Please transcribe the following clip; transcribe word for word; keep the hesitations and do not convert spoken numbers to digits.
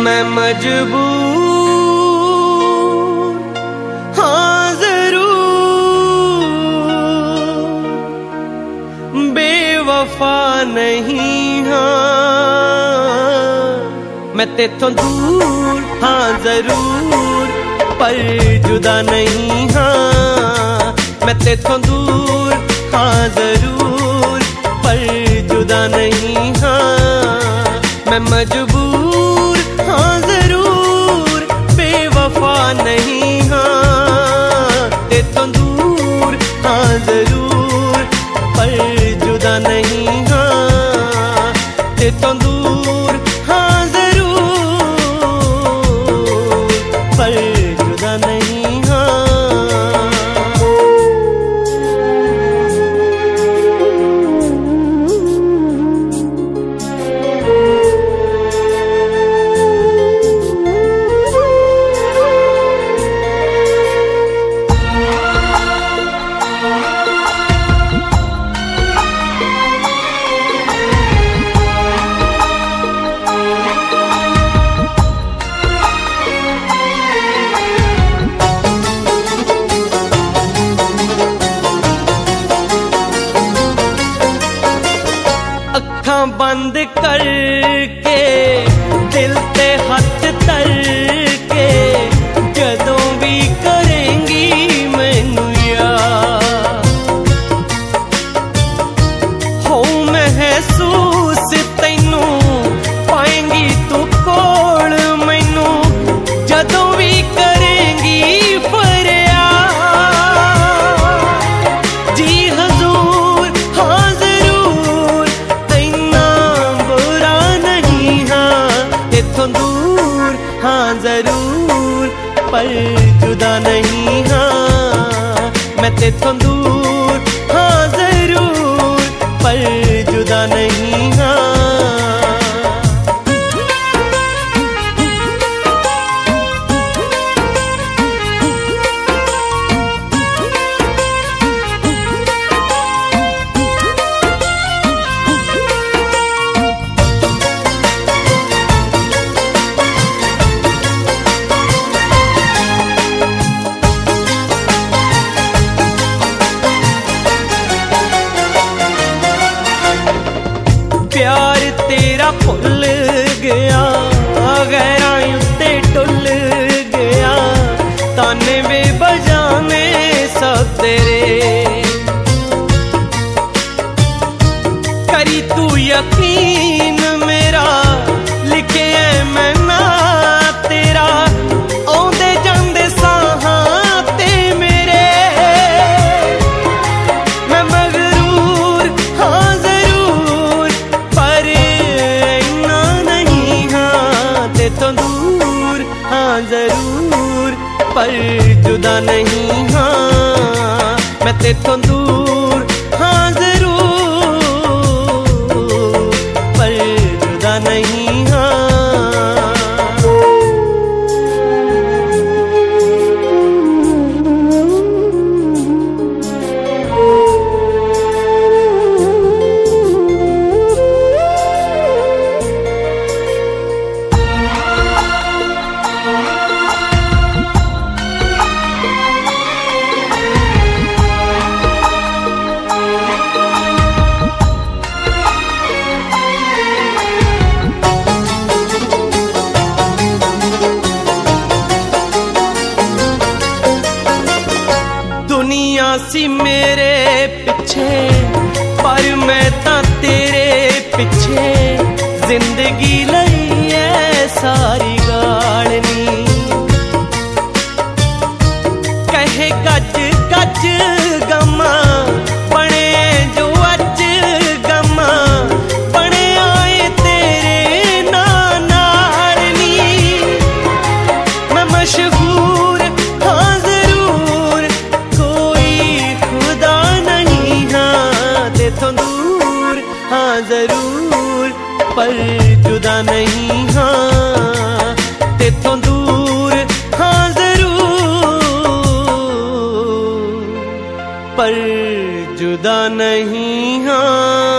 मैं मजबूर हाँ जरूर, बेवफा नहीं हाँ। मैं तेथों दूर हाँ जरूर, पर जुदा नहीं हाँ। मैं तेथों दूर हाँ जरूर, पर जुदा नहीं हाँ। मैं मजबूर हाँ जरूर, बेवफा नहीं हाँ। तेथों दूर हाँ जरूर, पर जुदा नहीं हाँ। तेथों दूर हाँ जरूर, पर जुदा नहीं हाँ। अखां बंद करके दिल ते हथ धर के, जदों भी करेंगी मैनू याद, हो महसूस तैनू पाएंगी तू कोल मैनू, जदों भी करेंगी फरियाद। जी हजूर हाँ जरूर, तेथों दूर हाँ जरूर, पर जुदा नहीं हाँ। मैं तेथों दूर हाँ जरूर, पर जुदा नहीं हाँ। प्यार तेरा भुल गया, गैरां उत्ते टुल गया, ताने बेबजाने सब तेरे। करी तू यकीन मेरा, लिखे है मैं ना तेरा, आउंदे जांदे साहां ते मेरे। मैं मगरूर हाँ जरूर, पर इन्ना नहीं हाँ। तेथों दूर हाँ जरूर, पर जुदा नहीं हाँ। मैं तेथों दूर हाँ जरूर, पर जुदा नहीं हाँ। दुनिया सी मेरे पिछे, पर मैं तां तेरे पिछे, जिंदगी लई है सारी गालनी। कहे गज गज गमा, बने जो अज गमा, बने आए तेरे नाल नी। मैं मशहूर हाँ जरूर, तेथों दूर हाँ जरूर, पर जुदा नहीं हाँ। तेथों दूर हाँ जरूर, पर जुदा नहीं हाँ।